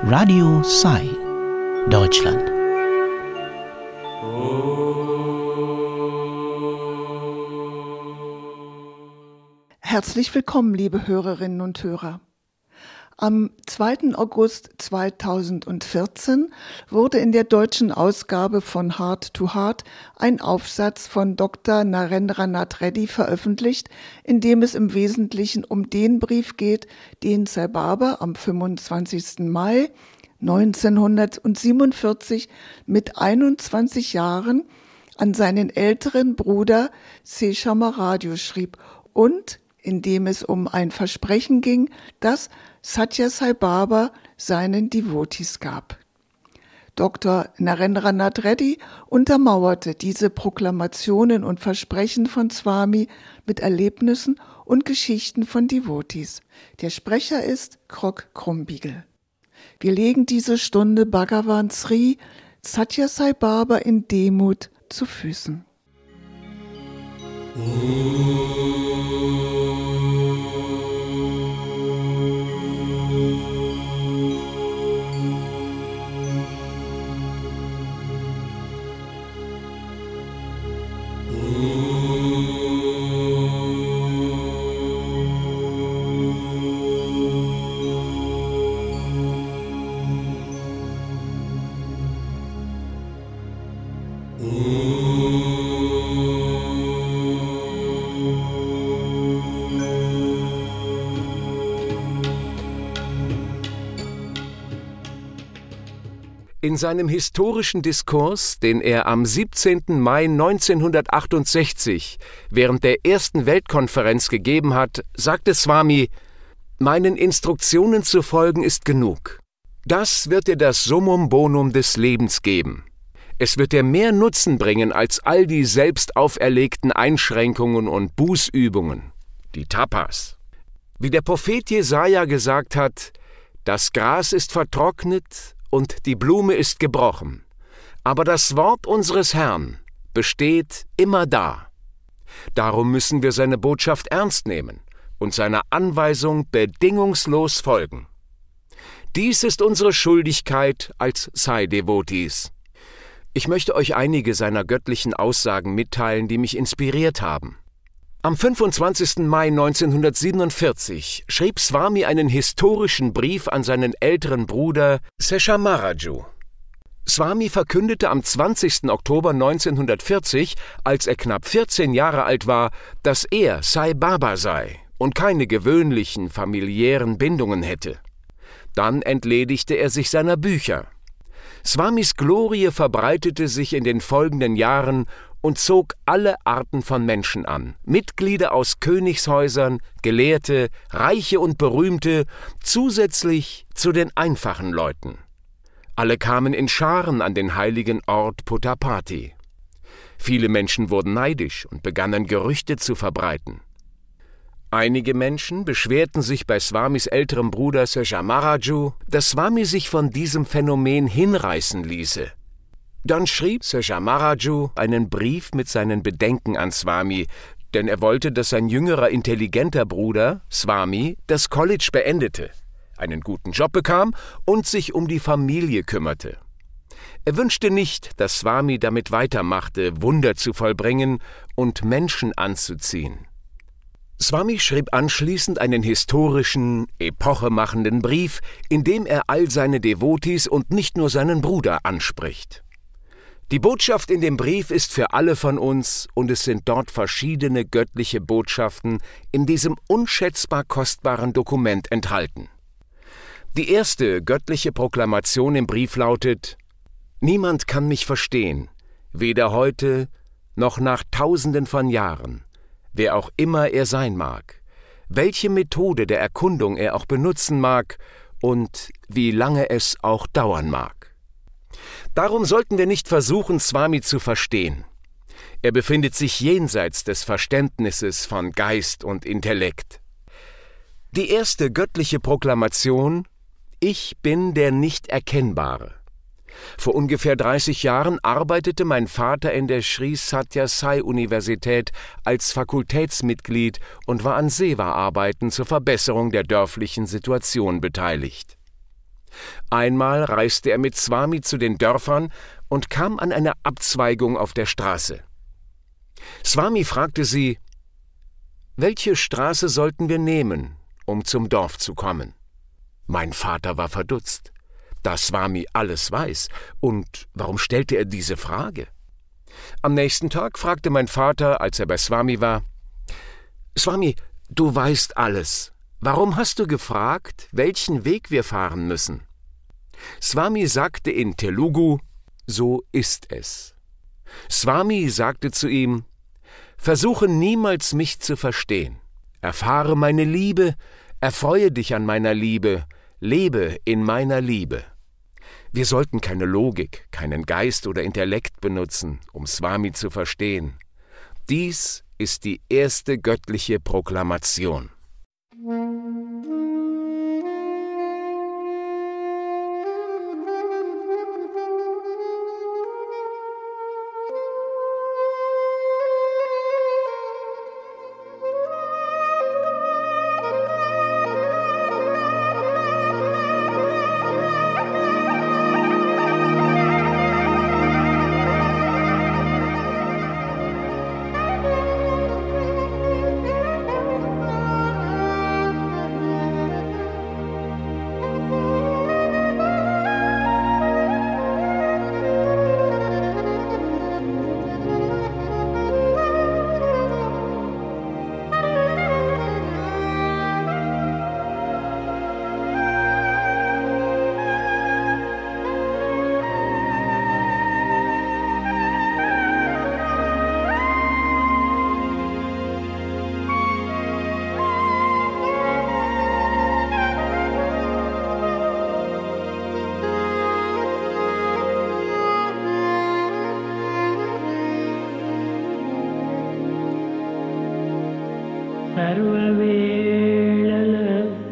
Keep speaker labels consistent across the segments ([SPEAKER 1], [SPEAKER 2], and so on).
[SPEAKER 1] Radio Sai, Deutschland.
[SPEAKER 2] Herzlich willkommen, liebe Hörerinnen und Hörer. Am 2. August 2014 wurde in der deutschen Ausgabe von Heart to Heart ein Aufsatz von Dr. Narendranath Reddy veröffentlicht, in dem es im Wesentlichen um den Brief geht, den Sai Baba am 25. Mai 1947 mit 21 Jahren an seinen älteren Bruder Sesha Maharaju schrieb und in dem es um ein Versprechen ging, das Sathya Sai Baba seinen Devotees gab. Dr. Narendranath Reddy untermauerte diese Proklamationen und Versprechen von Swami mit Erlebnissen und Geschichten von Devotees. Der Sprecher ist Krok Krumbiegel. Wir legen diese Stunde Bhagavan Sri Sathya Sai Baba in Demut zu Füßen.
[SPEAKER 3] In seinem historischen Diskurs, den er am 17. Mai 1968 während der Ersten Weltkonferenz gegeben hat, sagte Swami: »Meinen Instruktionen zu folgen ist genug. Das wird dir das Summum Bonum des Lebens geben. Es wird dir mehr Nutzen bringen als all die selbst auferlegten Einschränkungen und Bußübungen, die Tapas. Wie der Prophet Jesaja gesagt hat: Das Gras ist vertrocknet und die Blume ist gebrochen, aber das Wort unseres Herrn besteht immer da. Darum müssen wir seine Botschaft ernst nehmen und seiner Anweisung bedingungslos folgen. Dies ist unsere Schuldigkeit als Sai-Devotees.« Ich möchte euch einige seiner göttlichen Aussagen mitteilen, die mich inspiriert haben. Am 25. Mai 1947 schrieb Swami einen historischen Brief an seinen älteren Bruder Sesha Maharaju. Swami verkündete am 20. Oktober 1940, als er knapp 14 Jahre alt war, dass er Sai Baba sei und keine gewöhnlichen familiären Bindungen hätte. Dann entledigte er sich seiner Bücher. Swamis Glorie verbreitete sich in den folgenden Jahren und zog alle Arten von Menschen an, Mitglieder aus Königshäusern, Gelehrte, Reiche und Berühmte, zusätzlich zu den einfachen Leuten. Alle kamen in Scharen an den heiligen Ort Puttapati. Viele Menschen wurden neidisch und begannen Gerüchte zu verbreiten. Einige Menschen beschwerten sich bei Swamis älterem Bruder Sesha Maharaju, dass Swami sich von diesem Phänomen hinreißen ließe. Dann schrieb Sesha Maharaju einen Brief mit seinen Bedenken an Swami, denn er wollte, dass sein jüngerer, intelligenter Bruder, Swami, das College beendete, einen guten Job bekam und sich um die Familie kümmerte. Er wünschte nicht, dass Swami damit weitermachte, Wunder zu vollbringen und Menschen anzuziehen. Swami schrieb anschließend einen historischen, epochemachenden Brief, in dem er all seine Devotees und nicht nur seinen Bruder anspricht. Die Botschaft in dem Brief ist für alle von uns und es sind dort verschiedene göttliche Botschaften in diesem unschätzbar kostbaren Dokument enthalten. Die erste göttliche Proklamation im Brief lautet: »Niemand kann mich verstehen, weder heute noch nach Tausenden von Jahren, wer auch immer er sein mag, welche Methode der Erkundung er auch benutzen mag und wie lange es auch dauern mag.« Darum sollten wir nicht versuchen, Swami zu verstehen. Er befindet sich jenseits des Verständnisses von Geist und Intellekt. Die erste göttliche Proklamation: »Ich bin der Nicht-Erkennbare.« Vor ungefähr 30 Jahren arbeitete mein Vater in der Sri Sathya Sai Universität als Fakultätsmitglied und war an Seva-Arbeiten zur Verbesserung der dörflichen Situation beteiligt. Einmal reiste er mit Swami zu den Dörfern und kam an eine Abzweigung auf der Straße. Swami fragte sie: »Welche Straße sollten wir nehmen, um zum Dorf zu kommen?« Mein Vater war verdutzt, da Swami alles weiß. Und warum stellte er diese Frage? Am nächsten Tag fragte mein Vater, als er bei Swami war: »Swami, du weißt alles. Warum hast du gefragt, welchen Weg wir fahren müssen?« Swami sagte in Telugu: »So ist es.« Swami sagte zu ihm: »Versuche niemals, mich zu verstehen. Erfahre meine Liebe, erfreue dich an meiner Liebe, lebe in meiner Liebe.« Wir sollten keine Logik, keinen Geist oder Intellekt benutzen, um Swami zu verstehen. Dies ist die erste göttliche Proklamation.
[SPEAKER 4] సర్వవేళల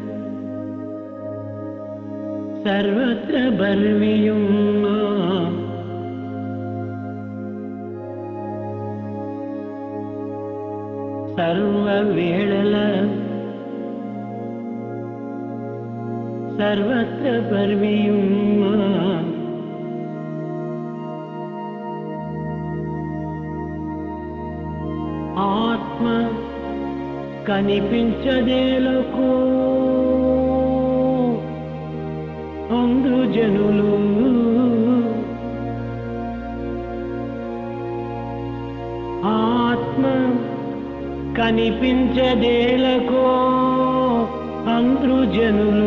[SPEAKER 4] సర్వత్ర బర్వియున్న సర్వవేళల సర్వత్ర బర్వియున్న ఆత్మ కనిపించదేలకు అందరు జనులు ఆత్మ కనిపించదేలకు అందరు జనులు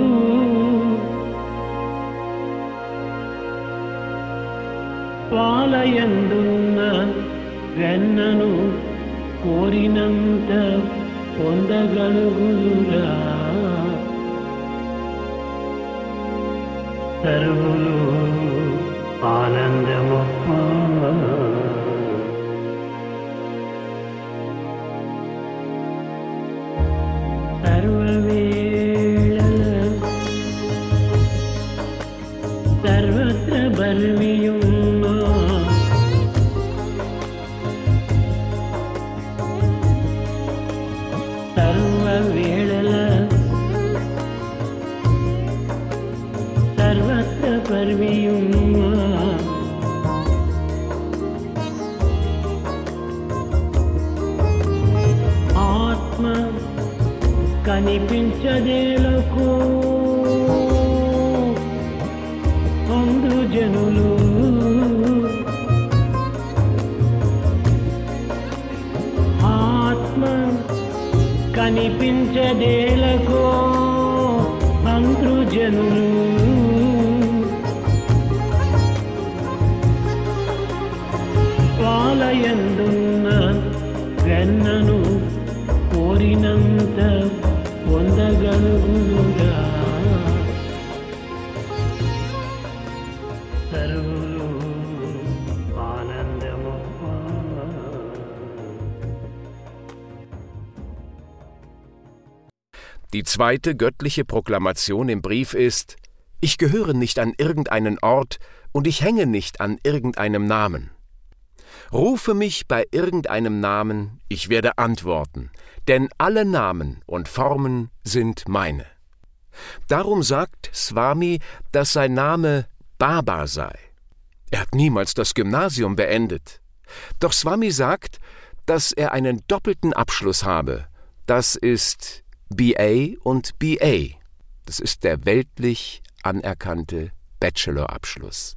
[SPEAKER 4] పాలయందున్న వెన్నను కోరినంత పొందగలుగురా సర్వులు ఆనందమప్ప సర్వవేళల సర్వత్ర బర్వియున్న సర్వవేళల సర్వత్ర బర్వియున్న ఆత్మ కనిపించదేలకు అందరు జనులు ఆత్మ కనిపించదేలకు అందరు జనులు పాలయందున్న వెన్నను కోరినంత పొందగలుగురా సర్వులు ఆనందమప్ప
[SPEAKER 3] Die zweite göttliche Proklamation im Brief ist: Ich gehöre nicht an irgendeinen Ort und ich hänge nicht an irgendeinem Namen. Rufe mich bei irgendeinem Namen, ich werde antworten, denn alle Namen und Formen sind meine. Darum sagt Swami, dass sein Name Baba sei. Er hat niemals das Gymnasium beendet. Doch Swami sagt, dass er einen doppelten Abschluss habe. Das ist BA und BA. Das ist der weltlich anerkannte Bachelorabschluss.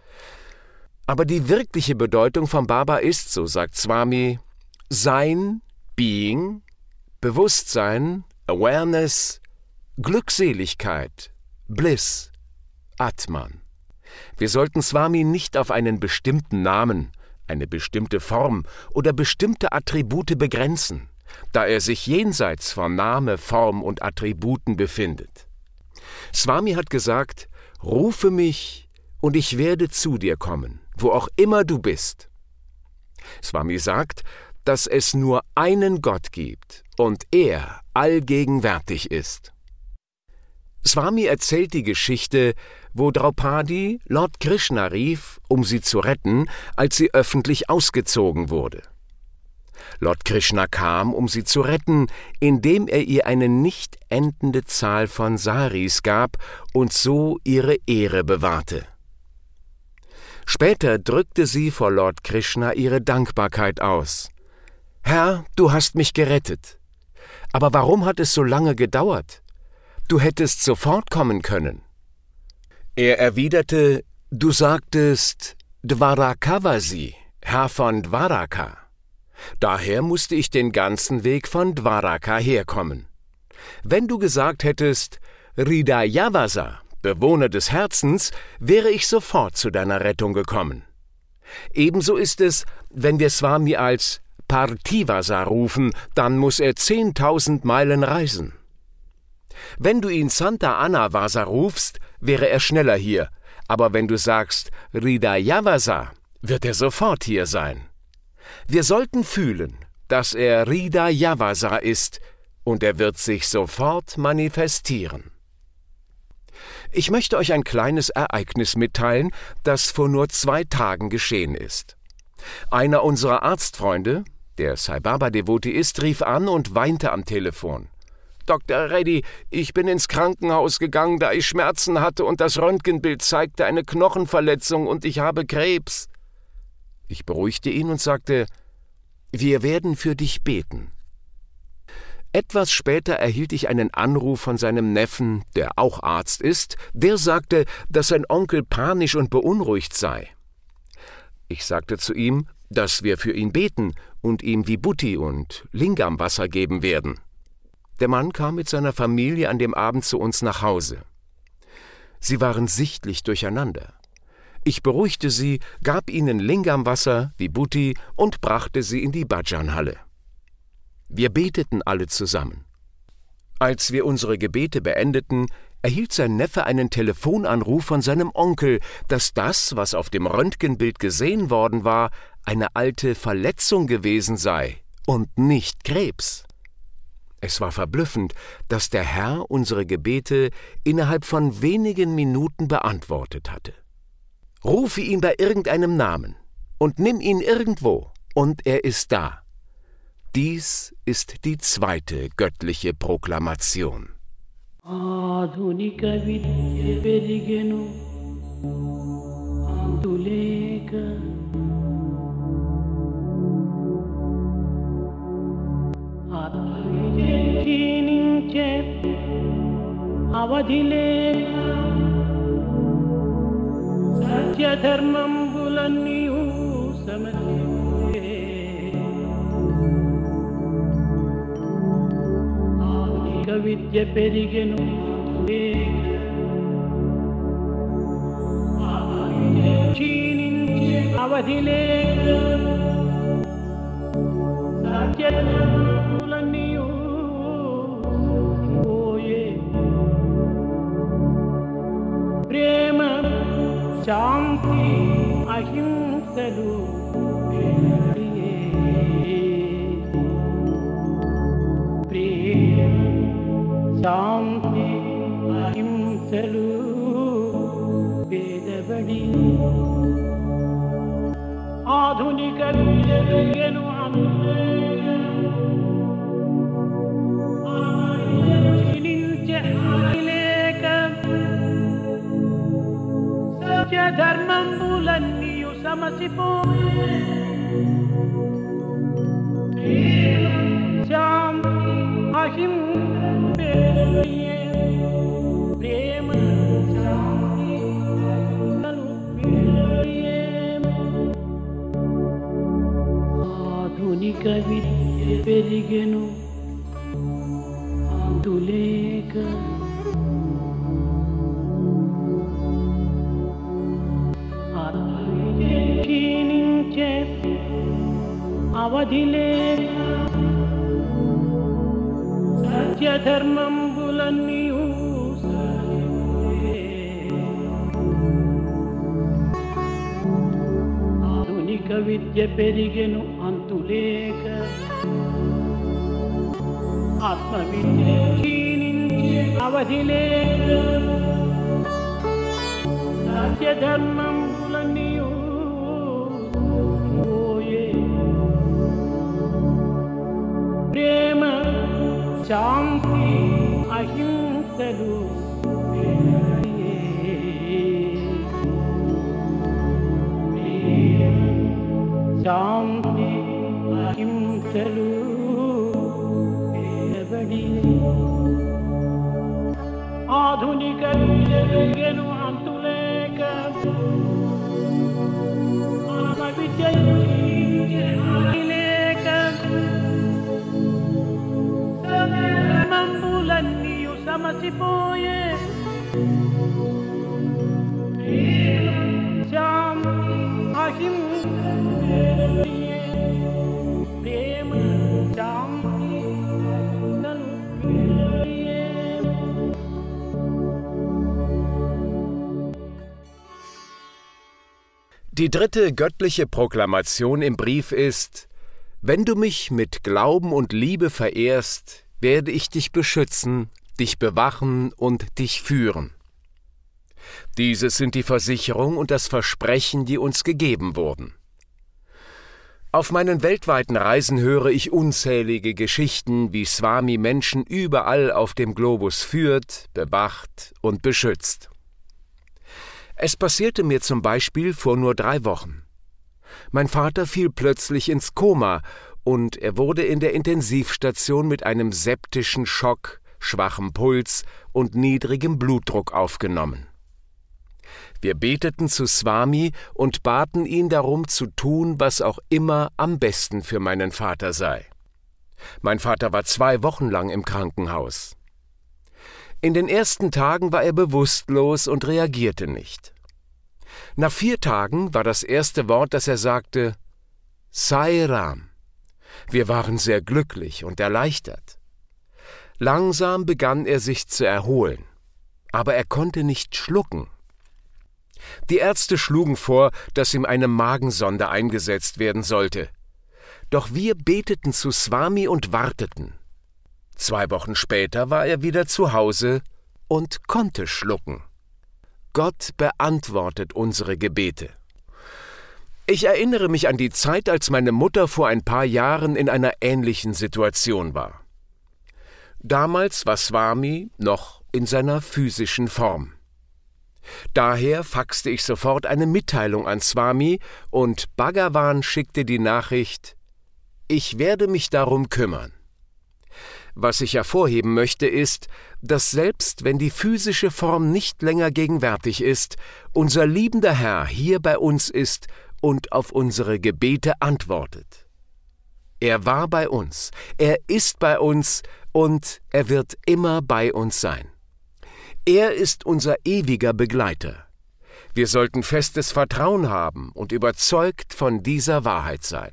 [SPEAKER 3] Aber die wirkliche Bedeutung von Baba ist, so sagt Swami, Sein, Being, Bewusstsein, Awareness, Glückseligkeit, Bliss, Atman. Wir sollten Swami nicht auf einen bestimmten Namen, eine bestimmte Form oder bestimmte Attribute begrenzen, da er sich jenseits von Name, Form und Attributen befindet. Swami hat gesagt, rufe mich und ich werde zu dir kommen, wo auch immer du bist. Swami sagt, dass es nur einen Gott gibt und er allgegenwärtig ist. Swami erzählt die Geschichte, wo Draupadi Lord Krishna rief, um sie zu retten, als sie öffentlich ausgezogen wurde. Lord Krishna kam, um sie zu retten, indem er ihr eine nicht endende Zahl von Saris gab und so ihre Ehre bewahrte. Später drückte sie vor Lord Krishna ihre Dankbarkeit aus. »Herr, du hast mich gerettet. Aber warum hat es so lange gedauert? Du hättest sofort kommen können.« Er erwiderte, »Du sagtest Dvarakavasi, Herr von Dwaraka. Daher musste ich den ganzen Weg von Dwaraka herkommen. Wenn du gesagt hättest, Hridayavasa, Bewohner des Herzens, wäre ich sofort zu deiner Rettung gekommen. Ebenso ist es, wenn wir Swami als Parthivasa rufen, dann muss er 10.000 Meilen reisen. Wenn du ihn Santa Anavasa rufst, wäre er schneller hier, aber wenn du sagst Hridayavasa, wird er sofort hier sein. Wir sollten fühlen, dass er Hridayavasa ist, und er wird sich sofort manifestieren. Ich möchte euch ein kleines Ereignis mitteilen, das vor nur 2 Tagen geschehen ist. Einer unserer Arztfreunde, der Sai Baba-Devotee ist, rief an und weinte am Telefon. »Dr. Reddy, ich bin ins Krankenhaus gegangen, da ich Schmerzen hatte und das Röntgenbild zeigte eine Knochenverletzung und ich habe Krebs.« Ich beruhigte ihn und sagte, »Wir werden für dich beten.« Etwas später erhielt ich einen Anruf von seinem Neffen, der auch Arzt ist, der sagte, dass sein Onkel panisch und beunruhigt sei. Ich sagte zu ihm, dass wir für ihn beten und ihm Vibhuti und Lingam-Wasser geben werden. Der Mann kam mit seiner Familie an dem Abend zu uns nach Hause. Sie waren sichtlich durcheinander. Ich beruhigte sie, gab ihnen Lingam-Wasser, Vibhuti und brachte sie in die Bhajan-Halle. Wir beteten alle zusammen. Als wir unsere Gebete beendeten, erhielt sein Neffe einen Telefonanruf von seinem Onkel, dass das, was auf dem Röntgenbild gesehen worden war, eine alte Verletzung gewesen sei und nicht Krebs. Es war verblüffend, dass der Herr unsere Gebete innerhalb von wenigen Minuten beantwortet hatte. Rufe ihn bei irgendeinem Namen und nimm ihn irgendwo, und er ist da. Dies ist die 2. göttliche Proklamation.
[SPEAKER 4] Adhunika vidya perigenu anduleka adhininche avadhileka satya dharmam bulanniyu samadhi విద్య పెరిగెను క్షీణించే అవధి లేక సత్యములన్నీయు పోయే ప్రేమ శాంతి అహింసలు శాంతి అహింసలు వేదబడి ఆధునిక విద్యను క్షీణించే సమసిపోయే శాంతి అహింసే ప్రేమ శాంతి ఆధునిక విద్య పెరిగెను అంతులేక క్షీణించే అవధిలేక సత్యధర్మంబులన్నీయు ఆధునిక విద్య పెరిగెను అంతులేక ఆత్మవిద్య క్షీణించే అవధిలేక సత్యధర్మంబులన్నీయు పోయే ప్రేమ శాంతి అహింసలు శాంతి అహింసలు ఆధునిక విద్యను అంతులేక ఆత్మవిద్య లేక మంబులన్నీయు సమసిపోయే శాంతి అహింస ప్రేమ శాంతి
[SPEAKER 3] Die dritte göttliche Proklamation im Brief ist: Wenn du mich mit Glauben und Liebe verehrst, werde ich dich beschützen, dich bewachen und dich führen. Dieses sind die Versicherung und das Versprechen, die uns gegeben wurden. Auf meinen weltweiten Reisen höre ich unzählige Geschichten, wie Swami Menschen überall auf dem Globus führt, bewacht und beschützt. Es passierte mir zum Beispiel vor nur 3 Wochen. Mein Vater fiel plötzlich ins Koma und er wurde in der Intensivstation mit einem septischen Schock, schwachem Puls und niedrigem Blutdruck aufgenommen. Wir beteten zu Swami und baten ihn darum zu tun, was auch immer am besten für meinen Vater sei. Mein Vater war 2 Wochen lang im Krankenhaus. In den ersten Tagen war er bewusstlos und reagierte nicht. Nach 4 Tagen war das erste Wort, das er sagte, Sai Ram. Wir waren sehr glücklich und erleichtert. Langsam begann er sich zu erholen, aber er konnte nicht schlucken. Die Ärzte schlugen vor, dass ihm eine Magensonde eingesetzt werden sollte. Doch wir beteten zu Swami und warteten. 2 Wochen später war er wieder zu Hause und konnte schlucken. Gott beantwortet unsere Gebete. Ich erinnere mich an die Zeit, als meine Mutter vor ein paar Jahren in einer ähnlichen Situation war. Damals war Swami noch in seiner physischen Form. Daher faxte ich sofort eine Mitteilung an Swami und Bhagavan schickte die Nachricht: Ich werde mich darum kümmern. Was ich hervorheben möchte, ist, dass selbst wenn die physische Form nicht länger gegenwärtig ist, unser liebender Herr hier bei uns ist und auf unsere Gebete antwortet. Er war bei uns, er ist bei uns und er wird immer bei uns sein. Er ist unser ewiger Begleiter. Wir sollten festes Vertrauen haben und überzeugt von dieser Wahrheit sein.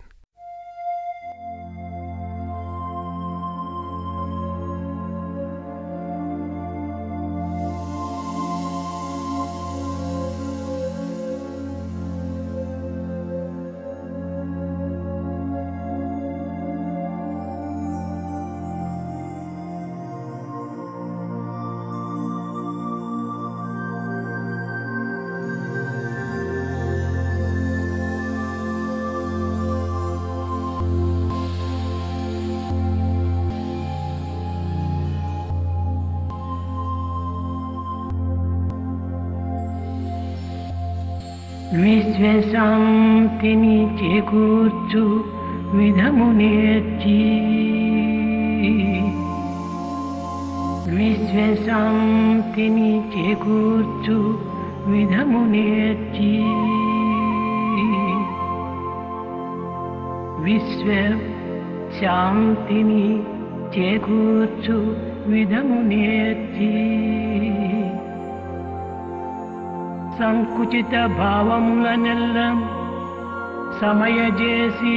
[SPEAKER 4] విశ్వశాంతిని చేకూర్చు విధము నేర్చి విశ్వశాంతిని చేకూర్చు విధము నేర్చి విశ్వశాంతిని చేకూర్చు విధము నేర్చి సంకుచిత భావములనెల్ల సమయజేసి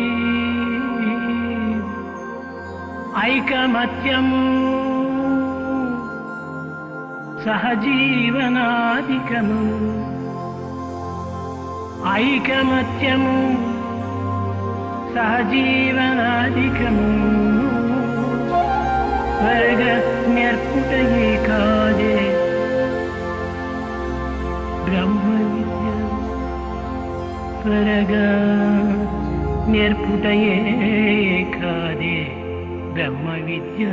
[SPEAKER 4] ఐకమత్యము సహజీవనాధికము ఐకమత్యము సహజీవనాధికము వర్గ నేర్పుటయే కాదే బ్రహ్మ విద్య త్వరగా నేర్పుటయే కాదే బ్రహ్మ విద్య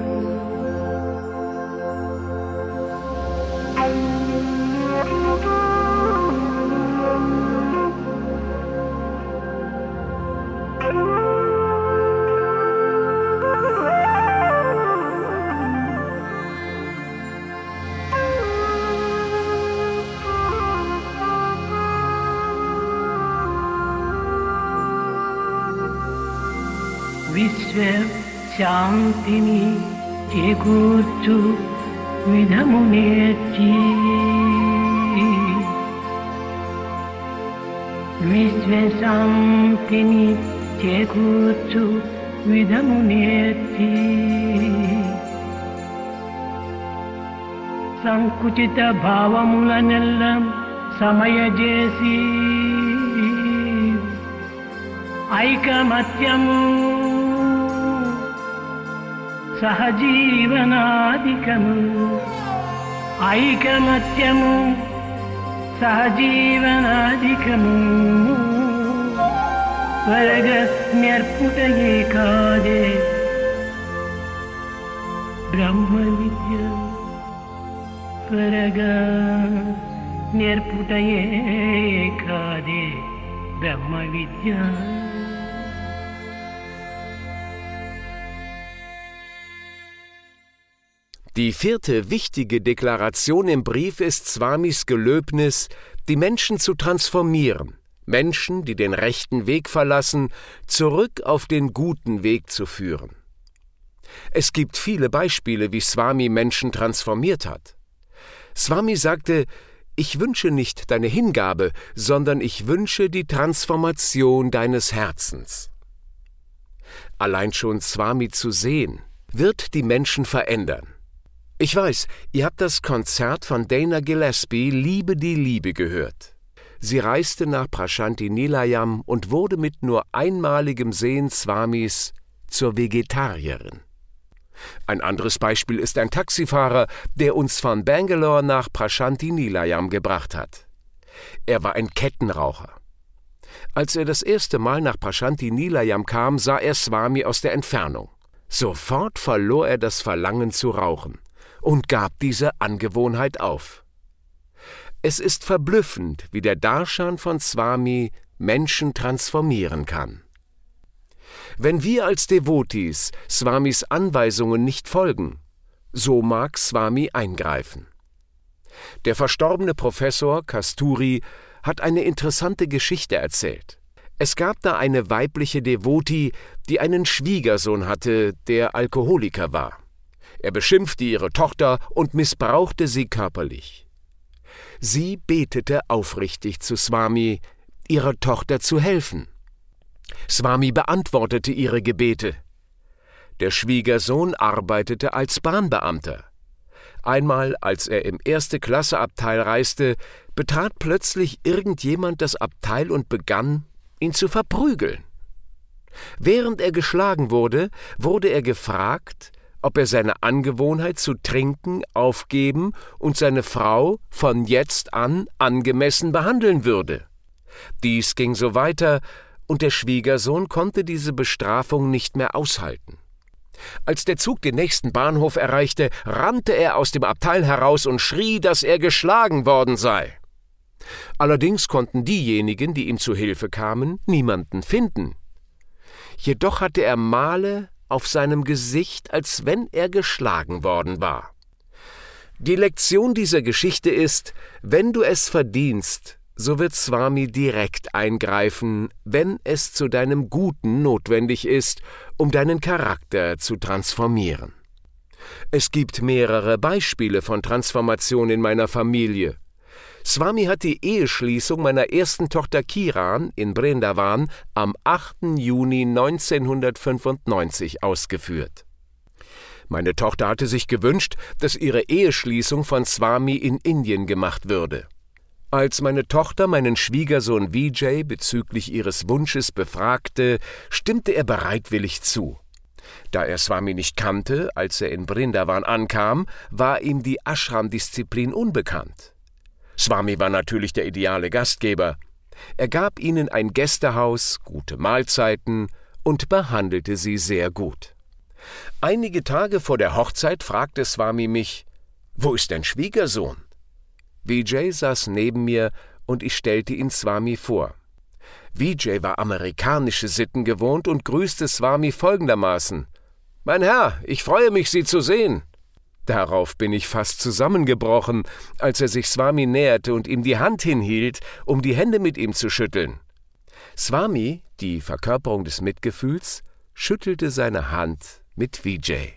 [SPEAKER 4] విశ్వశాంతిని చేకూర్చు విధము నేర్చి విశ్వశాంతిని చేకూర్చు విధము నేర్చి సంకుచిత భావములనెల్ల సమయజేసి ఐకమత్యము సహజీవనాధికము ఐకమత్యము సహజీవనాధికము త్వరగ నేర్పుటయే కాదే బ్రహ్మ విద్య త్వరగా నేర్పుటయే కాదే బ్రహ్మ విద్య
[SPEAKER 3] Die vierte wichtige Deklaration im Brief ist Swamis Gelöbnis, die Menschen zu transformieren, Menschen, die den rechten Weg verlassen, zurück auf den guten Weg zu führen. Es gibt viele Beispiele, wie Swami Menschen transformiert hat. Swami sagte, ich wünsche nicht deine Hingabe, sondern ich wünsche die Transformation deines Herzens. Allein schon Swami zu sehen, wird die Menschen verändern. Ich weiß, ihr habt das Konzert von Dana Gillespie »Liebe die Liebe« gehört. Sie reiste nach Prashanti Nilayam und wurde mit nur einmaligem Sehen Swamis zur Vegetarierin. Ein anderes Beispiel ist ein Taxifahrer, der uns von Bangalore nach Prashanti Nilayam gebracht hat. Er war ein Kettenraucher. Als er das erste Mal nach Prashanti Nilayam kam, sah er Swami aus der Entfernung. Sofort verlor er das Verlangen zu rauchen und gab diese Angewohnheit auf. Es ist verblüffend, wie der Darshan von Swami Menschen transformieren kann. Wenn wir als Devotis Swamis Anweisungen nicht folgen, so mag Swami eingreifen. Der verstorbene Professor Kasturi hat eine interessante Geschichte erzählt. Es gab da eine weibliche Devoti, die einen Schwiegersohn hatte, der Alkoholiker war. Er beschimpfte ihre Tochter und missbrauchte sie körperlich. Sie betete aufrichtig zu Swami, ihrer Tochter zu helfen. Swami beantwortete ihre Gebete. Der Schwiegersohn arbeitete als Bahnbeamter. Einmal, als er im Erste-Klasse-Abteil reiste, betrat plötzlich irgendjemand das Abteil und begann, ihn zu verprügeln. Während er geschlagen wurde, wurde er gefragt, ob er seine Angewohnheit zu trinken aufgeben und seine Frau von jetzt an angemessen behandeln würde. Dies ging so weiter, und der Schwiegersohn konnte diese Bestrafung nicht mehr aushalten. Als der Zug den nächsten Bahnhof erreichte, rannte er aus dem Abteil heraus und schrie, dass er geschlagen worden sei. Allerdings konnten diejenigen, die ihm zu Hilfe kamen, niemanden finden. Jedoch hatte er Male auf seinem Gesicht, als wenn er geschlagen worden war. Die Lektion dieser Geschichte ist: Wenn du es verdienst, so wird Swami direkt eingreifen, wenn es zu deinem Guten notwendig ist, um deinen Charakter zu transformieren. Es gibt mehrere Beispiele von Transformation in meiner Familie. Swami hat die Eheschließung meiner ersten Tochter Kiran in Vrindavan am 8. Juni 1995 ausgeführt. Meine Tochter hatte sich gewünscht, dass ihre Eheschließung von Swami in Indien gemacht würde. Als meine Tochter meinen Schwiegersohn Vijay bezüglich ihres Wunsches befragte, stimmte er bereitwillig zu. Da er Swami nicht kannte, als er in Vrindavan ankam, war ihm die Ashram-Disziplin unbekannt. Swami war natürlich der ideale Gastgeber. Er gab ihnen ein Gästehaus, gute Mahlzeiten und behandelte sie sehr gut. Einige Tage vor der Hochzeit fragte Swami mich: »Wo ist dein Schwiegersohn?« Vijay saß neben mir und ich stellte ihn Swami vor. Vijay war amerikanische Sitten gewohnt und grüßte Swami folgendermaßen: »Mein Herr, ich freue mich, Sie zu sehen.« Darauf bin ich fast zusammengebrochen, als er sich Swami näherte und ihm die Hand hinhielt, um die Hände mit ihm zu schütteln. Swami, die Verkörperung des Mitgefühls, schüttelte seine Hand mit Vijay.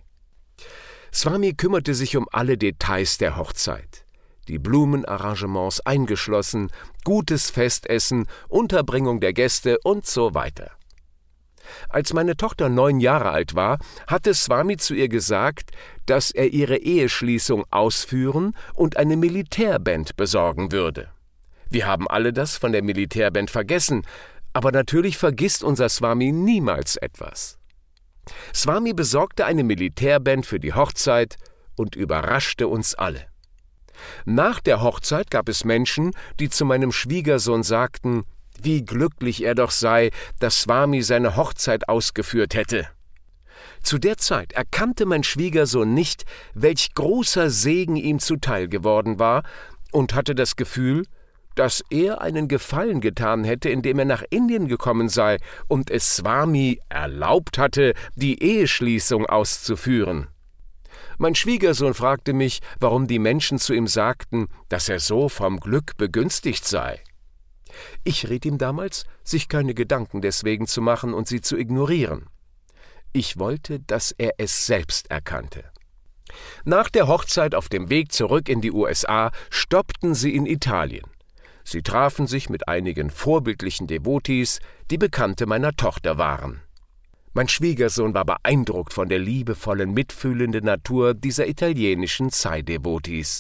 [SPEAKER 3] Swami kümmerte sich um alle Details der Hochzeit. Die Blumenarrangements eingeschlossen, gutes Festessen, Unterbringung der Gäste und so weiter. Als meine Tochter 9 Jahre alt war, hatte Swami zu ihr gesagt, dass er ihre Eheschließung ausführen und eine Militärband besorgen würde. Wir haben alle das von der Militärband vergessen, aber natürlich vergisst unser Swami niemals etwas. Swami besorgte eine Militärband für die Hochzeit und überraschte uns alle. Nach der Hochzeit gab es Menschen, die zu meinem Schwiegersohn sagten, wie glücklich er doch sei, dass Swami seine Hochzeit ausgeführt hätte. Zu der Zeit erkannte mein Schwiegersohn nicht, welch großer Segen ihm zuteil geworden war, und hatte das Gefühl, dass er einen Gefallen getan hätte, indem er nach Indien gekommen sei und es Swami erlaubt hatte, die Eheschließung auszuführen. Mein Schwiegersohn fragte mich, warum die Menschen zu ihm sagten, dass er so vom Glück begünstigt sei. Ich riet ihm damals, sich keine Gedanken deswegen zu machen und sie zu ignorieren. Ich wollte, dass er es selbst erkannte. Nach der Hochzeit auf dem Weg zurück in die USA stoppten sie in Italien. Sie trafen sich mit einigen vorbildlichen Devotis, die Bekannte meiner Tochter waren. Mein Schwiegersohn war beeindruckt von der liebevollen, mitfühlenden Natur dieser italienischen Sai-Devotis.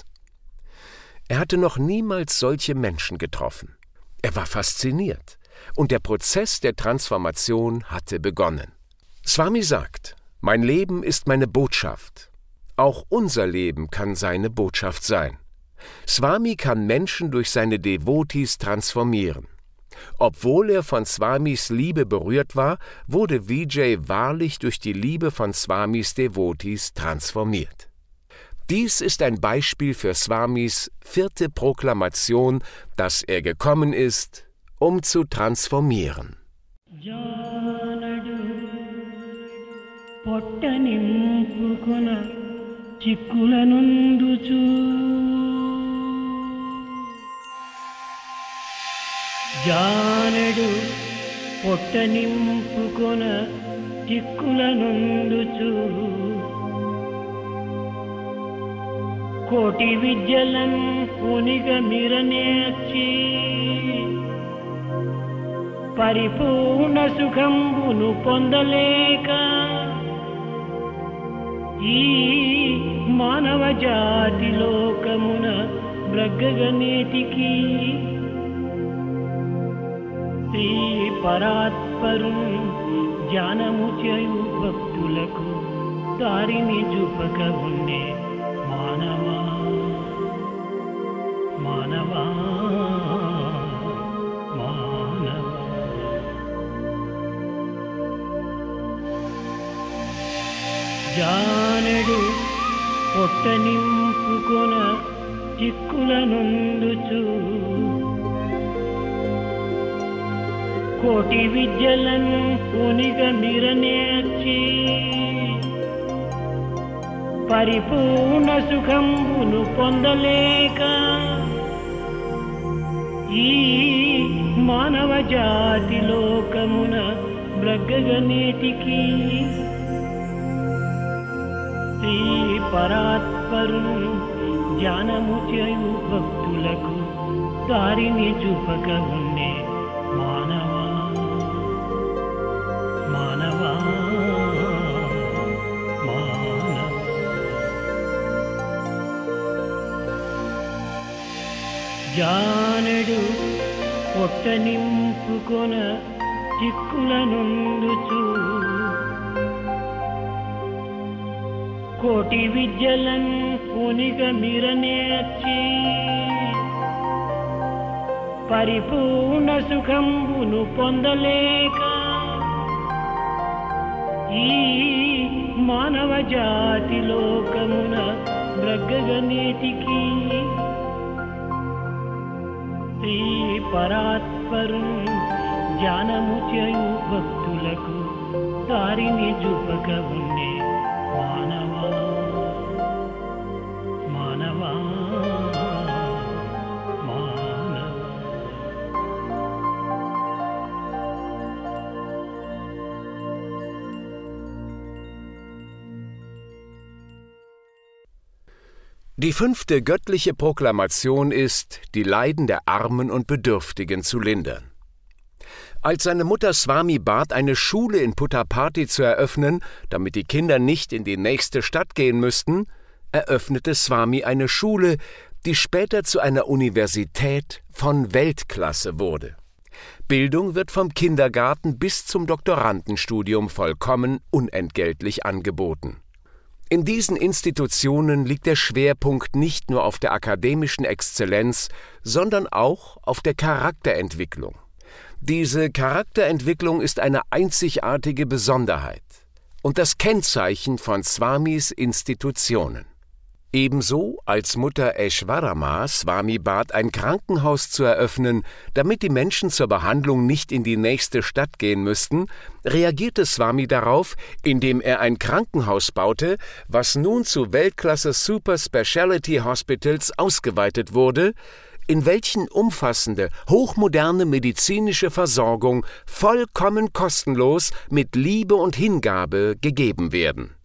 [SPEAKER 3] Er hatte noch niemals solche Menschen getroffen. Er war fasziniert, und der Prozess der Transformation hatte begonnen. Swami sagt, mein Leben ist meine Botschaft. Auch unser Leben kann seine Botschaft sein. Swami kann Menschen durch seine Devotis transformieren. Obwohl er von Swamis Liebe berührt war, wurde Vijay wahrlich durch die Liebe von Swamis Devotis transformiert. Dies ist ein Beispiel für Swamis 4. Proklamation, dass er gekommen ist, um zu transformieren.
[SPEAKER 4] జానడు పొట్ట నింపుకొన చిక్కుల నుండుచు కోటి విద్యలన్ ఉనిగ మిరనేర్చి పరిపూర్ణ సుఖంబును పొందలేక ఈ మానవ జాతి లోకమున బ్రగ్గగనేటికి శ్రీ పరాత్పరున్ జ్ఞానము చేయు భక్తులకు దారిని చూపక ఉండే మానవా మానవా మానవా జానడు పొట్ట నింపుకొన చిక్కుల నుండుచు కోటి విద్యలను పునిగ మిరనేర్చి పరిపూర్ణ సుఖంబును పొందలేక ఈ మానవ జాతి లోకమున బ్రగ్గగనేటికి శ్రీ పరాత్పరును ధ్యానము చేయు భక్తులకు దారిని చూపక ఉండే మానవా మానవా మానవా. జానడు పొట్ట నింపుకొన చిక్కుల నుండుచు కోటి విద్యలను పునిగ మిరనేర్చి పరిపూర్ణ సుఖంబును పొందలేక ఈ మానవ జాతి లోకమున బ్రగ్గగనేటికి శ్రీ పరాత్పరును ధ్యానము చేయు భక్తులకు దారిని చూపక ఉండే మానవా మానవా మానవా.
[SPEAKER 3] Die 5. göttliche Proklamation ist, die Leiden der Armen und Bedürftigen zu lindern. Als seine Mutter Swami bat, eine Schule in Puttaparthi zu eröffnen, damit die Kinder nicht in die nächste Stadt gehen müssten, eröffnete Swami eine Schule, die später zu einer Universität von Weltklasse wurde. Bildung wird vom Kindergarten bis zum Doktorandenstudium vollkommen unentgeltlich angeboten. In diesen Institutionen liegt der Schwerpunkt nicht nur auf der akademischen Exzellenz, sondern auch auf der Charakterentwicklung. Diese Charakterentwicklung ist eine einzigartige Besonderheit und das Kennzeichen von Swamis Institutionen. Ebenso als Mutter Aishwarama Swami bat, ein Krankenhaus zu eröffnen, damit die Menschen zur Behandlung nicht in die nächste Stadt gehen müssten, reagierte Swami darauf, indem er ein Krankenhaus baute, was nun zu Weltklasse Super Specialty Hospitals ausgeweitet wurde, in welchen umfassende, hochmoderne medizinische Versorgung vollkommen kostenlos mit Liebe und Hingabe gegeben werden.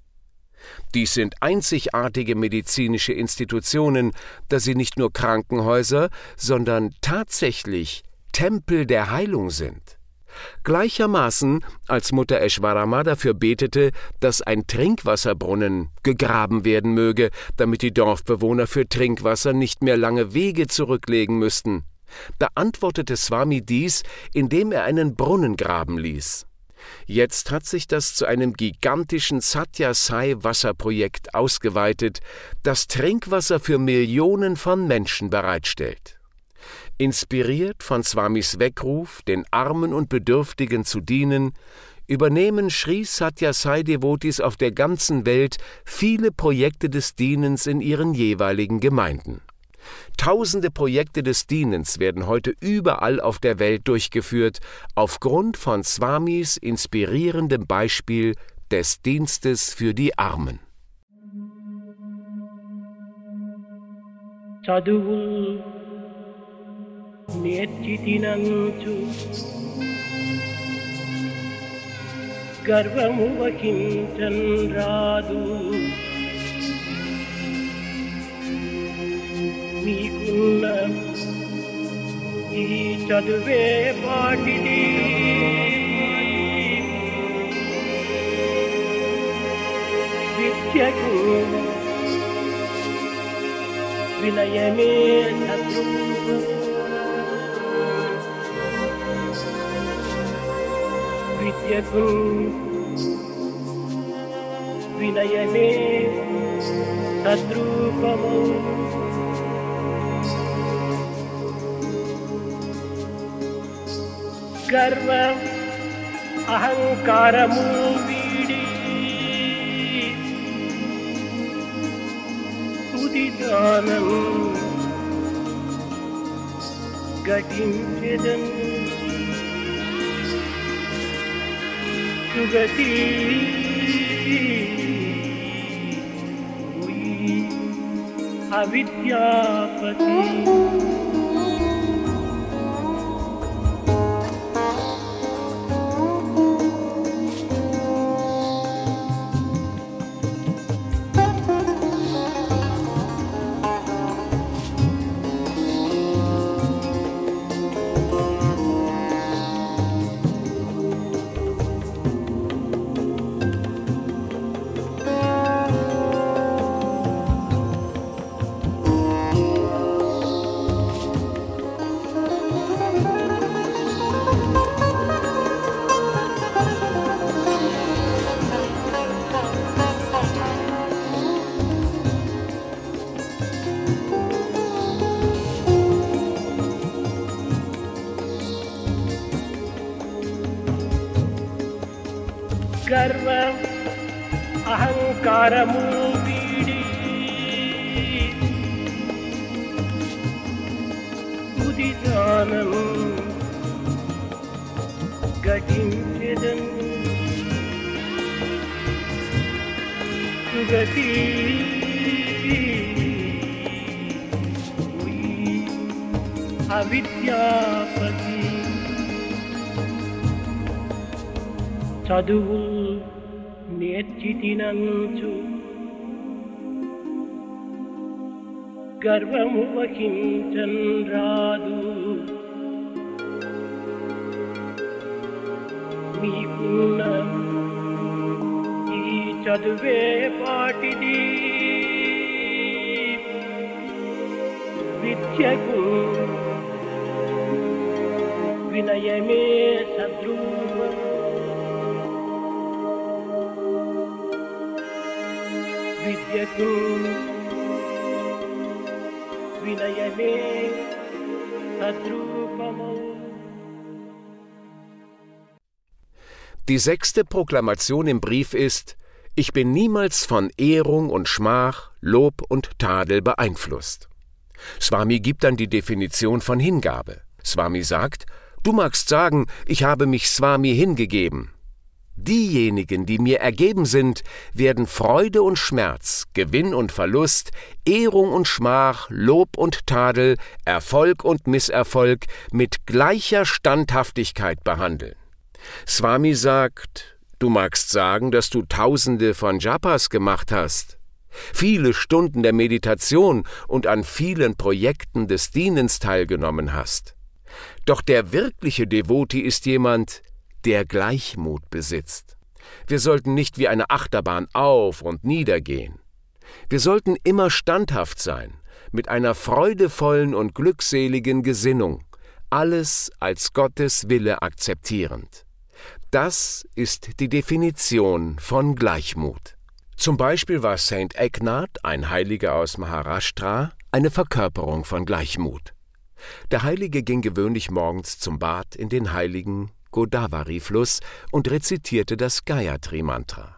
[SPEAKER 3] Dies sind einzigartige medizinische Institutionen, da sie nicht nur Krankenhäuser, sondern tatsächlich Tempel der Heilung sind. Gleichermaßen, als Mutter Aishwarama dafür betete, dass ein Trinkwasserbrunnen gegraben werden möge, damit die Dorfbewohner für Trinkwasser nicht mehr lange Wege zurücklegen müssten, beantwortete Swami dies, indem er einen Brunnen graben ließ. Jetzt hat sich das zu einem gigantischen Satya Sai Wasserprojekt ausgeweitet, das Trinkwasser für Millionen von Menschen bereitstellt. Inspiriert von Swamis Weckruf, den Armen und Bedürftigen zu dienen, übernehmen Sri Satya Sai Devotees auf der ganzen Welt viele Projekte des Dienens in ihren jeweiligen Gemeinden. Tausende Projekte des Dienens werden heute überall auf der Welt durchgeführt, aufgrund von Swamis inspirierendem Beispiel des Dienstes für die Armen.
[SPEAKER 4] చదువుల్ నేర్చితినంచు గర్వము వహించన్ రాదు నీకున్న ఈ చదువే పాటిది విద్యకు వినయమే సద్రూపు విద్యకు వినయమే సద్రూపము గర్వ అహంకారము వీడి ఉదితానం ఘటించెదన్ सुगति हुई अविद्यापति गर्व अहंकारमु वीडी उदितानं घटिंचेदन् सुगति हुई अविद्यापति చదువు నేర్చితినంచు గర్వము వహించన్ రాదు మీకున్న ఈ చదువే పాటిది విద్యకు వినయమే సద్రూపం విద్యకు వినయమే సద్రూపము.
[SPEAKER 3] Die 6. Proklamation im Brief ist: Ich bin niemals von Ehrung und Schmach, Lob und Tadel beeinflusst. Swami gibt dann die Definition von Hingabe. Swami sagt: Du magst sagen, ich habe mich Swami hingegeben. Diejenigen, die mir ergeben sind, werden Freude und Schmerz, Gewinn und Verlust, Ehrung und Schmach, Lob und Tadel, Erfolg und Misserfolg mit gleicher Standhaftigkeit behandeln. Swami sagt: Du magst sagen, dass du Tausende von Japas gemacht hast, viele Stunden der Meditation und an vielen Projekten des Dienens teilgenommen hast. Doch der wirkliche Devoti ist jemand, der Gleichmut besitzt. Wir sollten nicht wie eine Achterbahn auf und nieder gehen. Wir sollten immer standhaft sein, mit einer freudevollen und glückseligen Gesinnung, alles als Gottes Wille akzeptierend. Das ist die Definition von Gleichmut. Zum Beispiel war Saint Eknath, ein Heiliger aus Maharashtra, eine Verkörperung von Gleichmut. Der Heilige ging gewöhnlich morgens zum Bad in den heiligen Godavari-Fluss und rezitierte das Gayatri-Mantra.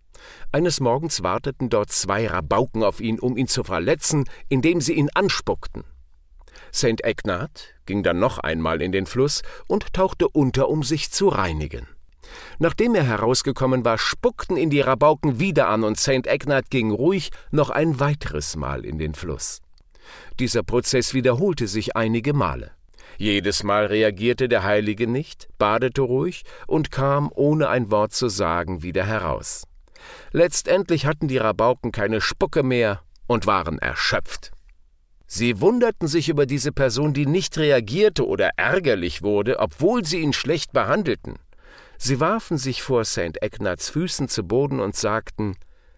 [SPEAKER 3] Eines Morgens warteten dort 2 Rabauken auf ihn, um ihn zu verletzen, indem sie ihn anspuckten. Saint Eknath ging dann noch einmal in den Fluss und tauchte unter, um sich zu reinigen. Nachdem er herausgekommen war, spuckten ihn die Rabauken wieder an und Saint Eknath ging ruhig noch ein weiteres Mal in den Fluss. Dieser Prozess wiederholte sich einige Male. Jedes Mal reagierte der Heilige nicht, badete ruhig und kam, ohne ein Wort zu sagen, wieder heraus. Letztendlich hatten die Rabauken keine Spucke mehr und waren erschöpft. Sie wunderten sich über diese Person, die nicht reagierte oder ärgerlich wurde, obwohl sie ihn schlecht behandelten. Sie warfen sich vor Saint Eknaths Füßen zu Boden und sagten: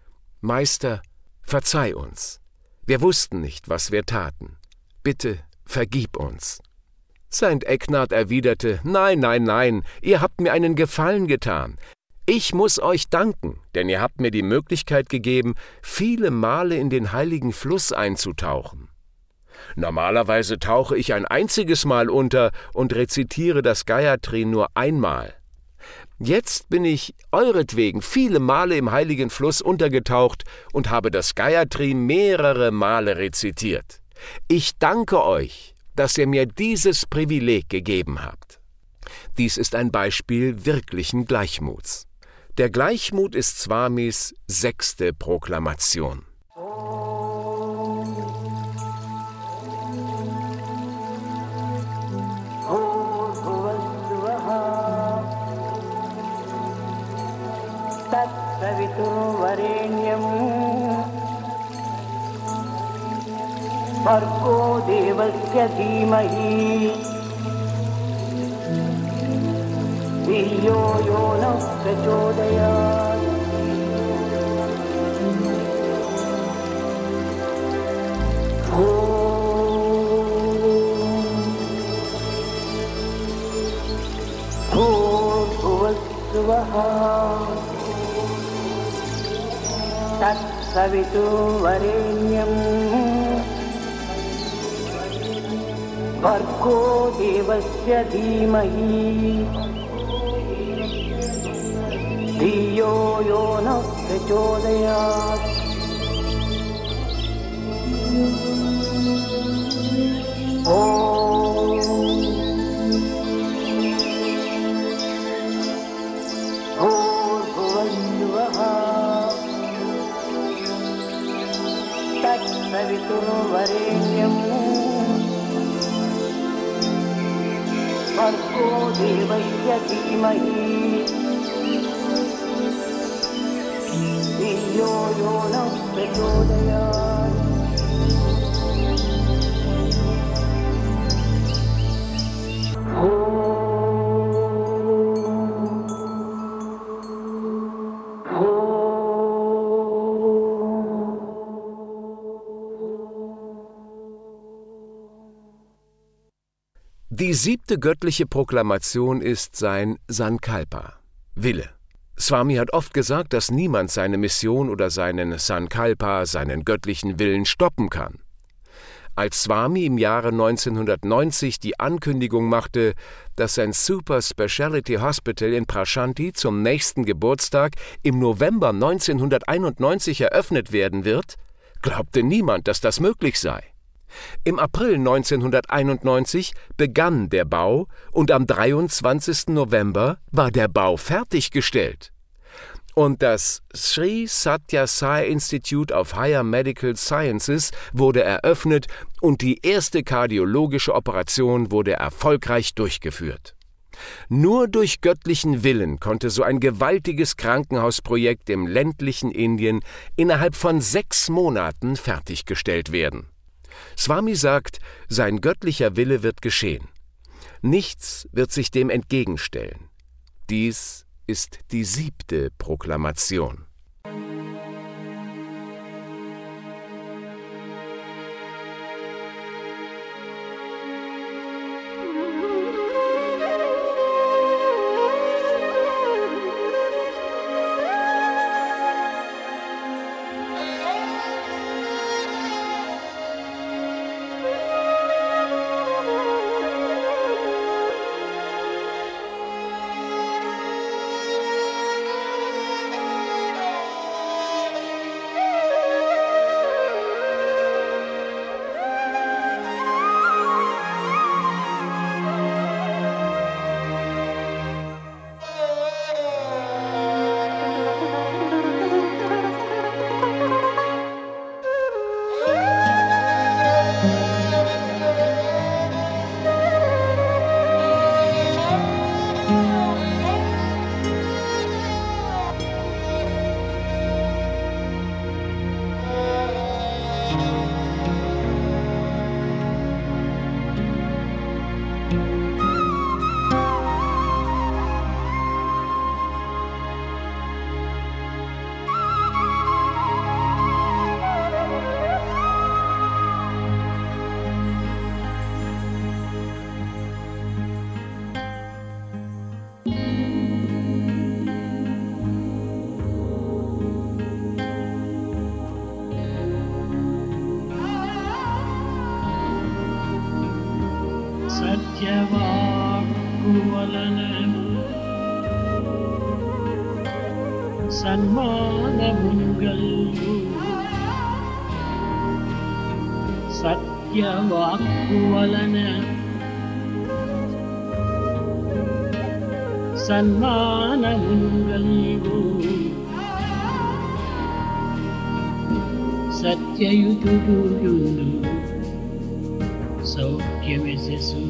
[SPEAKER 3] Meister, verzeih uns. Wir wussten nicht, was wir taten. Bitte, vergib uns. Saint Eknath erwiderte: Nein, nein, nein, ihr habt mir einen Gefallen getan. Ich muss euch danken, denn ihr habt mir die Möglichkeit gegeben, viele Male in den heiligen Fluss einzutauchen. Normalerweise tauche ich ein einziges Mal unter und rezitiere das Gayatri nur einmal. Jetzt bin ich euretwegen viele Male im heiligen Fluss untergetaucht und habe das Gayatri mehrere Male rezitiert. Ich danke euch, dass ihr mir dieses Privileg gegeben habt. Dies ist ein Beispiel wirklichen Gleichmuts. Der Gleichmut ist Swamis 6. Proklamation.
[SPEAKER 4] भर्गो देवस्य धीमहि धियो यो नः प्रचोदयात्। भूर्भुवस्सुवः तत्सवितुर्वरेण्यम् भर्गो देवस्य धीमहि धियो यो नः प्रचोदयात्। भूर्भुवस्सुवः तत्सवितुर्वरेण्यम् भर्गो देवस्य धीमहि धियो यो नः प्रचोदयात्।
[SPEAKER 3] Die 7. göttliche Proklamation ist sein Sankalpa, Wille. Swami hat oft gesagt, dass niemand seine Mission oder seinen Sankalpa, seinen göttlichen Willen stoppen kann. Als Swami im Jahre 1990 die Ankündigung machte, dass sein Super Speciality Hospital in Prashanti zum nächsten Geburtstag im November 1991 eröffnet werden wird, glaubte niemand, dass das möglich sei. Im April 1991 begann der Bau und am 23. November war der Bau fertiggestellt. Und das Sri Sathya Sai Institute of Higher Medical Sciences wurde eröffnet und die erste kardiologische Operation wurde erfolgreich durchgeführt. Nur durch göttlichen Willen konnte so ein gewaltiges Krankenhausprojekt im ländlichen Indien innerhalb von 6 Monaten fertiggestellt werden. Swami sagt, sein göttlicher Wille wird geschehen. Nichts wird sich dem entgegenstellen. Dies ist die 7. Proklamation.
[SPEAKER 4] సత్యవాక్కువలన సన్మానముంగల్లు సత్యవాక్కువలన
[SPEAKER 5] ಸನ್ಮಾನವುಂಗಲ್ಗೂ ಸತ್ಯಯುತುಡುಡು ಸೌಖ್ಯವೆಸೆಸು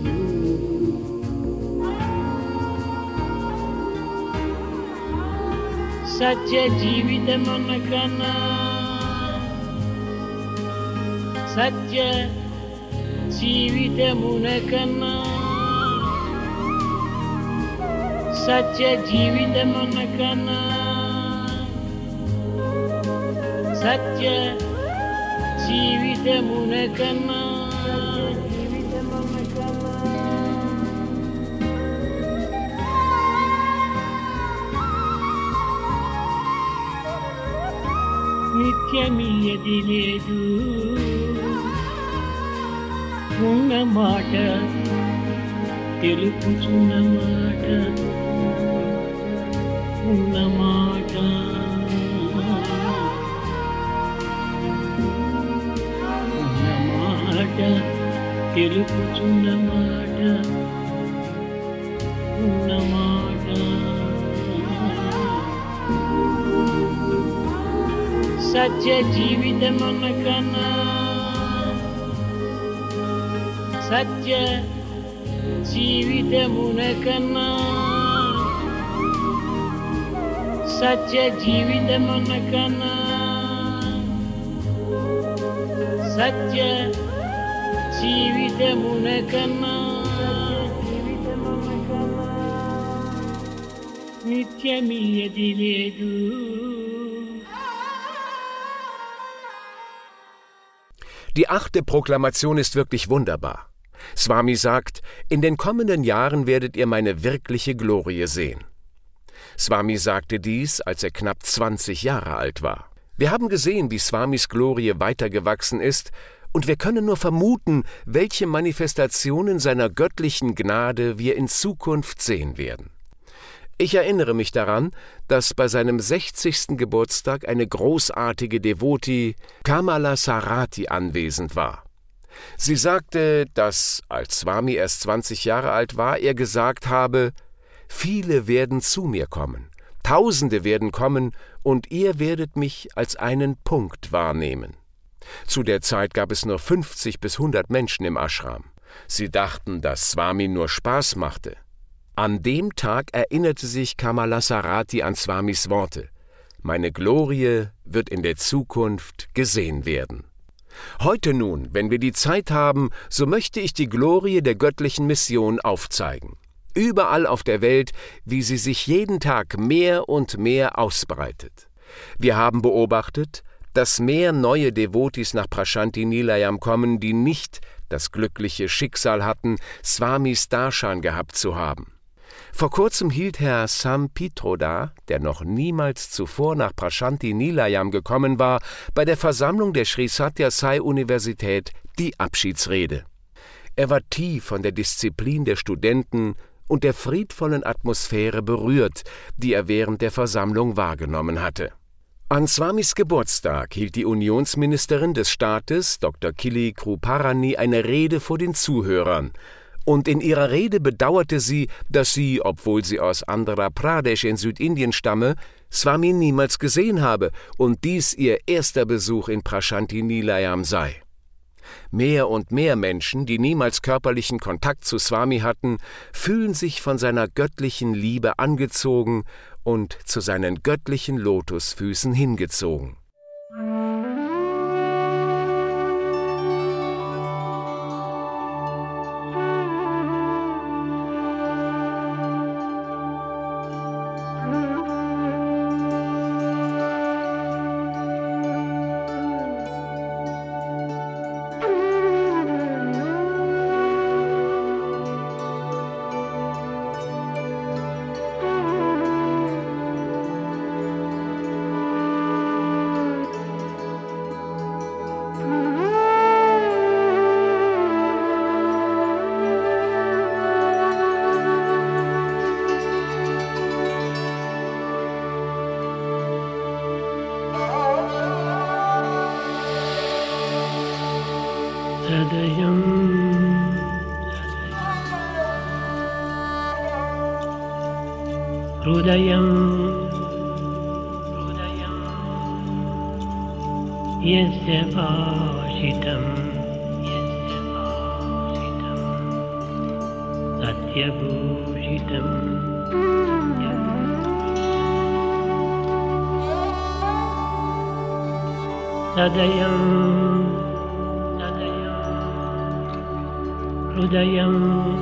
[SPEAKER 5] సత్య జీవితమునకన సత్య జీవితమునకన సత్య జీవితమునకన సత్య జీవితమునకన నిత్యమియది లేదు ఉన్న మాట తెలుపుచున్న మాట ఉన్న మాట ఉన్న మాట తెలుపుచున్న మాట ఉన్న మాట సత్య జీవితమునకన సత్య జీవితమునకన సత్య జీవితమునకన సత్య జీవితమునకన నిత్యమియది లేదు.
[SPEAKER 3] Die 8. Proklamation ist wirklich wunderbar. Swami sagt, in den kommenden Jahren werdet ihr meine wirkliche Glorie sehen. Swami sagte dies, als er knapp 20 Jahre alt war. Wir haben gesehen, wie Swamis Glorie weitergewachsen ist, und wir können nur vermuten, welche Manifestationen seiner göttlichen Gnade wir in Zukunft sehen werden. Ich erinnere mich daran, dass bei seinem 60. Geburtstag eine großartige Devoti, Kamala Sarati, anwesend war. Sie sagte, dass, als Swami erst 20 Jahre alt war, er gesagt habe, »Viele werden zu mir kommen, Tausende werden kommen, und ihr werdet mich als einen Punkt wahrnehmen.« Zu der Zeit gab es nur 50 bis 100 Menschen im Ashram. Sie dachten, dass Swami nur Spaß machte. An dem Tag erinnerte sich Kamala Sarati an Swamis Worte: »Meine Glorie wird in der Zukunft gesehen werden.« Heute nun, wenn wir die Zeit haben, so möchte ich die Glorie der göttlichen Mission aufzeigen. Überall auf der Welt, wie sie sich jeden Tag mehr und mehr ausbreitet. Wir haben beobachtet, dass mehr neue Devotis nach Prashanti Nilayam kommen, die nicht das glückliche Schicksal hatten, Swamis Darshan gehabt zu haben. Vor kurzem hielt Herr Sampitroda, der noch niemals zuvor nach Prashanti Nilayam gekommen war, bei der Versammlung der Sri Sathya Sai Universität die Abschiedsrede. Er war tief von der Disziplin der Studenten und der friedvollen Atmosphäre berührt, die er während der Versammlung wahrgenommen hatte. An Swamis Geburtstag hielt die Unionsministerin des Staates, Dr. Kili Kruparani, eine Rede vor den Zuhörern. Und in ihrer Rede bedauerte sie, dass sie, obwohl sie aus Andhra Pradesh in Südindien stamme, Swami niemals gesehen habe und dies ihr erster Besuch in Prashanti Nilayam sei. Mehr und mehr Menschen, die niemals körperlichen Kontakt zu Swami hatten, fühlen sich von seiner göttlichen Liebe angezogen und zu seinen göttlichen Lotusfüßen hingezogen.
[SPEAKER 5] Hridayam Yasya Bhashitam Satyabhushitam Sadayam Hridayam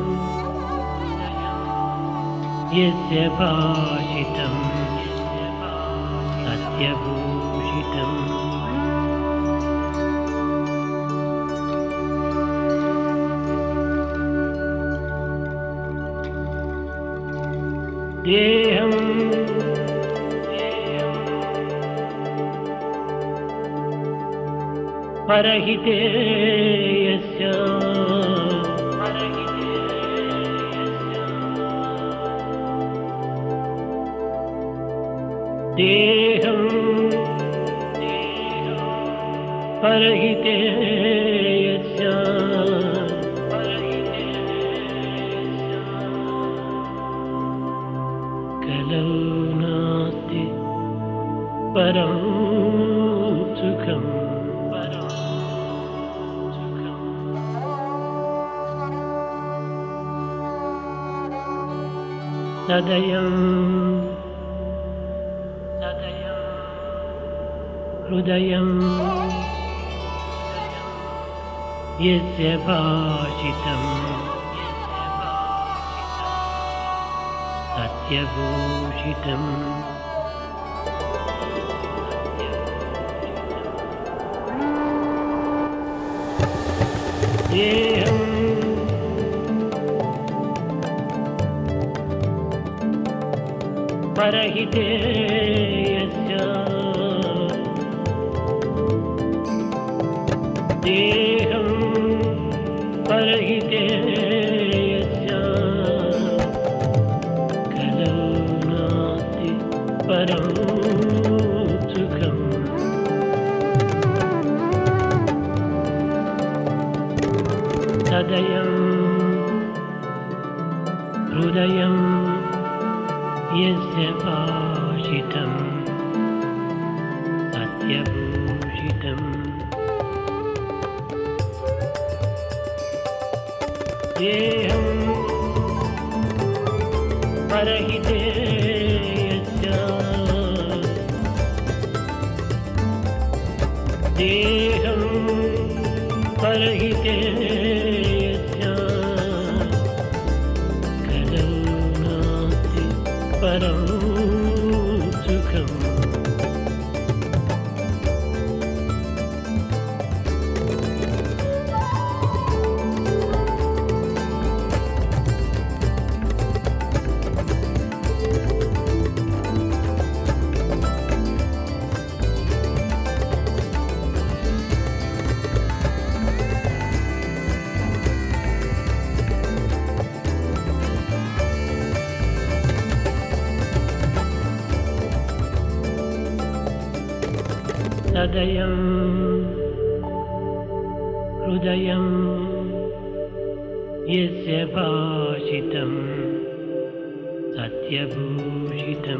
[SPEAKER 5] Yasya Bhashitam Satyabhushitam Deham Parahite Yasya Deham Parahite Yasya Kalau nasti Param Sukham Sadayam Hridayam Yasya Bhashitam Satyabhushitam Deham Parahite Yasya Deham Parahite Yasya Kalau nasti Param Sukham Sadayam Hridayam Yasya Bhashitam Satyabhushitam Deham Parahite Yasya Deham Parahite Yasya Kalau nasti Param Sukham Sadayam Hridayam Yasya Bhashitam Satyabhushitam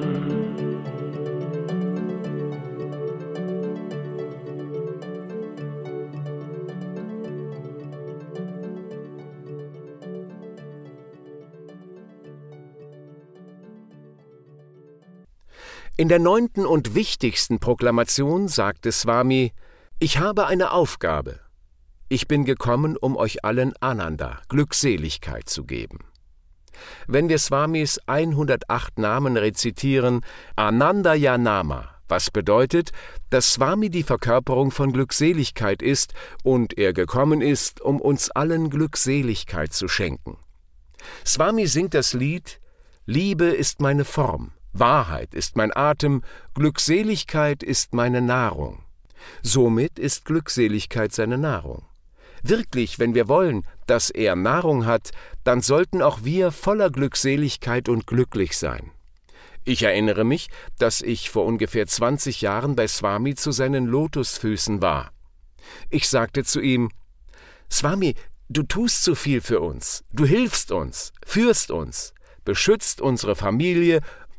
[SPEAKER 3] In der 9. und wichtigsten Proklamation sagte Swami: Ich habe eine Aufgabe. Ich bin gekommen, um euch allen Ananda, Glückseligkeit zu geben. Wenn wir Swamis 108 Namen rezitieren, Anandaya Nama, was bedeutet, dass Swami die Verkörperung von Glückseligkeit ist und er gekommen ist, um uns allen Glückseligkeit zu schenken. Swami singt das Lied: Liebe ist meine Form, Wahrheit ist mein Atem, Glückseligkeit ist meine Nahrung. Somit ist Glückseligkeit seine Nahrung. Wirklich, wenn wir wollen, dass er Nahrung hat, dann sollten auch wir voller Glückseligkeit und glücklich sein. Ich erinnere mich, dass ich vor ungefähr 20 Jahren bei Swami zu seinen Lotusfüßen war. Ich sagte zu ihm: Swami, du tust so viel für uns, du hilfst uns, führst uns, beschützt unsere Familie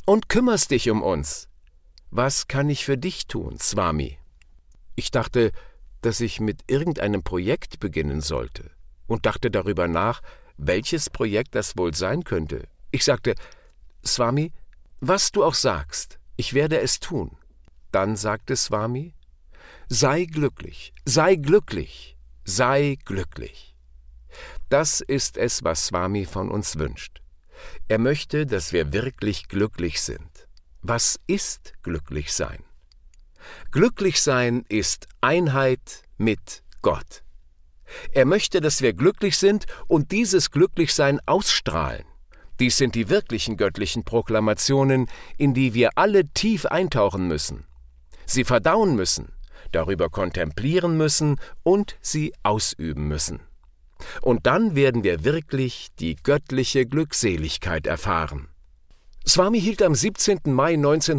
[SPEAKER 3] und kümmerst dich um uns. Was kann ich für dich tun, Swami?« Ich dachte, dass ich mit irgendeinem Projekt beginnen sollte und dachte darüber nach, welches Projekt das wohl sein könnte. Ich sagte: »Swami, was du auch sagst, ich werde es tun.« Dann sagte Swami: »Sei glücklich, sei glücklich, sei glücklich.« Das ist es, was Swami von uns wünscht. Er möchte, dass wir wirklich glücklich sind. Was ist glücklich sein? Glücklich sein ist Einheit mit Gott. Er möchte, dass wir glücklich sind und dieses Glücklichsein ausstrahlen. Dies sind die wirklichen göttlichen Proklamationen, in die wir alle tief eintauchen müssen, sie verdauen müssen, darüber kontemplieren müssen und sie ausüben müssen. Und dann werden wir wirklich die göttliche Glückseligkeit erfahren. Swami hielt am 17. Mai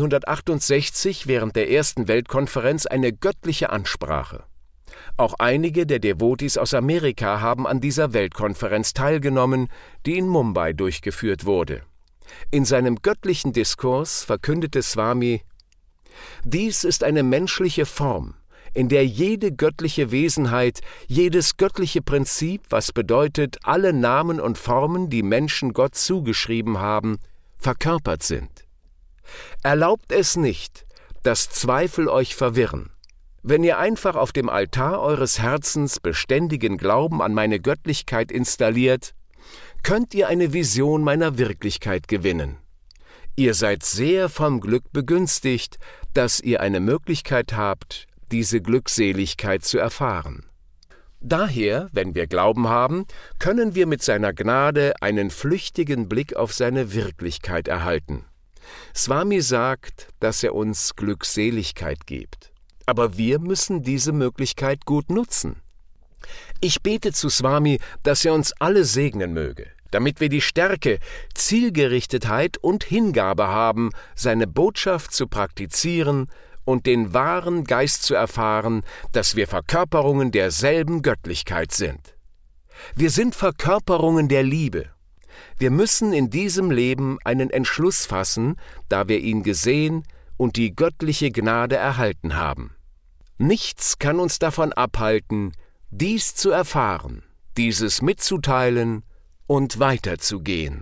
[SPEAKER 3] 1968 während der ersten Weltkonferenz eine göttliche Ansprache. Auch einige der Devotis aus Amerika haben an dieser Weltkonferenz teilgenommen, die in Mumbai durchgeführt wurde. In seinem göttlichen Diskurs verkündete Swami: »Dies ist eine menschliche Form, in der jede göttliche Wesenheit, jedes göttliche Prinzip, was bedeutet, alle Namen und Formen, die Menschen Gott zugeschrieben haben, verkörpert sind. Erlaubt es nicht, dass Zweifel euch verwirren. Wenn ihr einfach auf dem Altar eures Herzens beständigen Glauben an meine Göttlichkeit installiert, könnt ihr eine Vision meiner Wirklichkeit gewinnen. Ihr seid sehr vom Glück begünstigt, dass ihr eine Möglichkeit habt, diese Glückseligkeit zu erfahren. Daher, wenn wir Glauben haben, können wir mit seiner Gnade einen flüchtigen Blick auf seine Wirklichkeit erhalten. Swami sagt, dass er uns Glückseligkeit gibt. Aber wir müssen diese Möglichkeit gut nutzen. Ich bete zu Swami, dass er uns alle segnen möge, damit wir die Stärke, Zielgerichtetheit und Hingabe haben, seine Botschaft zu praktizieren und den wahren Geist zu erfahren, dass wir Verkörperungen derselben Göttlichkeit sind. Wir sind Verkörperungen der Liebe. Wir müssen in diesem Leben einen Entschluss fassen, da wir ihn gesehen und die göttliche Gnade erhalten haben. Nichts kann uns davon abhalten, dies zu erfahren, dieses mitzuteilen und weiterzugehen.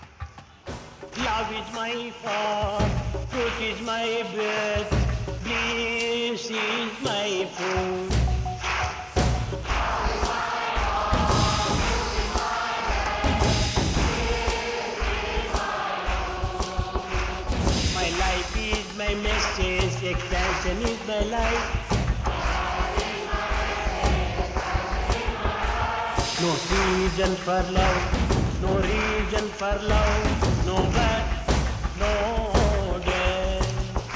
[SPEAKER 5] Love is my form, truth is my breath, bliss is my food. My life is my message, expansion is my life. No reason for love, no reason for love, no birth, no death.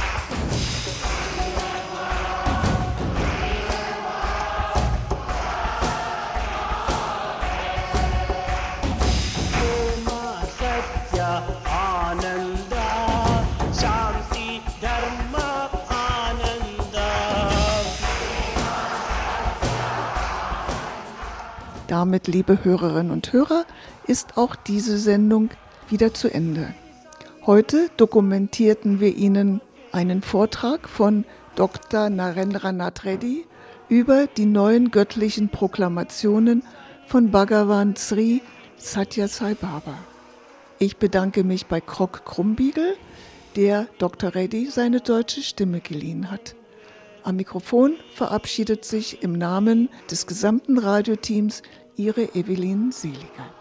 [SPEAKER 5] Oma Satya Ananda, Shanti Dharma Ananda.
[SPEAKER 2] Damit, liebe Hörerinnen und Hörer, ist auch diese Sendung wieder zu Ende. Heute dokumentierten wir Ihnen einen Vortrag von Dr. Narendranath Reddy über die neuen göttlichen Proklamationen von Bhagavan Sri Satya Sai Baba. Ich bedanke mich bei Krok Krumbiegel, der Dr. Reddy seine deutsche Stimme geliehen hat. Am Mikrofon verabschiedet sich im Namen des gesamten Radioteams Ihre Evelyn Seliger.